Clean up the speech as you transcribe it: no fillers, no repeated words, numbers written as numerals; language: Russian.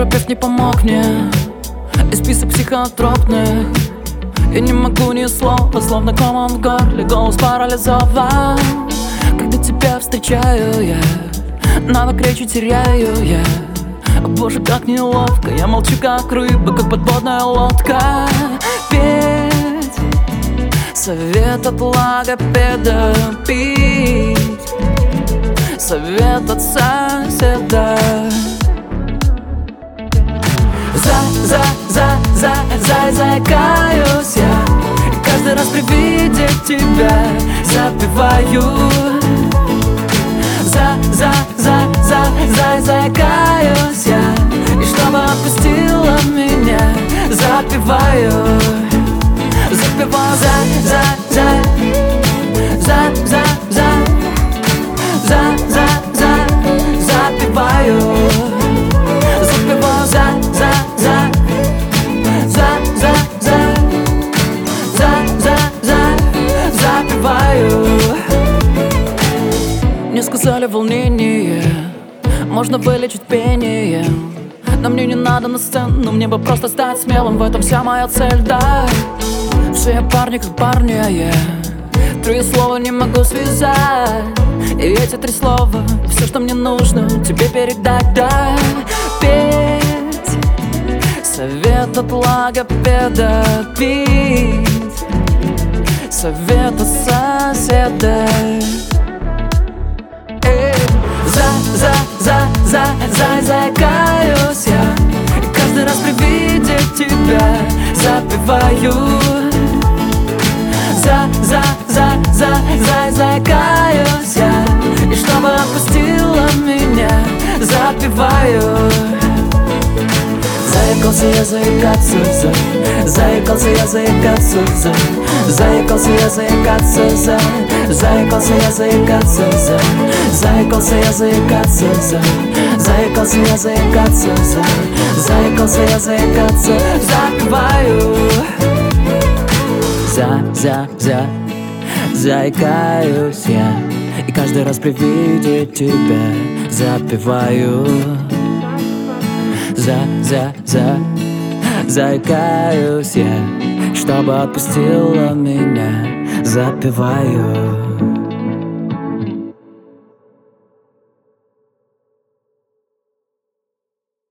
терапевт не помог мне, и список психотропных. Я не могу ни слова, словно ком он в горле, голос парализован. Когда тебя встречаю я, навык речи теряю я. Боже, как неловко, я молчу как рыба, как подводная лодка. Петь совет от логопеда, пить совет от соседа. Заикаюсь я, и каждый раз при виде тебя запеваю. Заикаюсь я, и чтобы отпустила меня, запеваю. Запеваю, запеваю. Мне сказали волнение можно вылечить пением, но мне не надо на сцену, мне бы просто стать смелым, в этом вся моя цель, да. Все я парни как парни, я 3 слова не могу связать, и эти 3 слова все, что мне нужно тебе передать, да. Петь совет от логопеда, пить совет от соседа. Заикаюсь я, и каждый раз при виде тебя запеваю. Заикаюсь я, и чтобы отпустила меня, запеваю. Заикался я заикаться, заикался я заикаться, заикался я заикаться, заикался я заикаться, заикался я заикаться, заикался я заикаться, заикался я заикаться, запеваю. Заикаюсь я, и каждый раз при виде тебя запеваю. Заикаюсь я, чтобы отпустила меня, запеваю.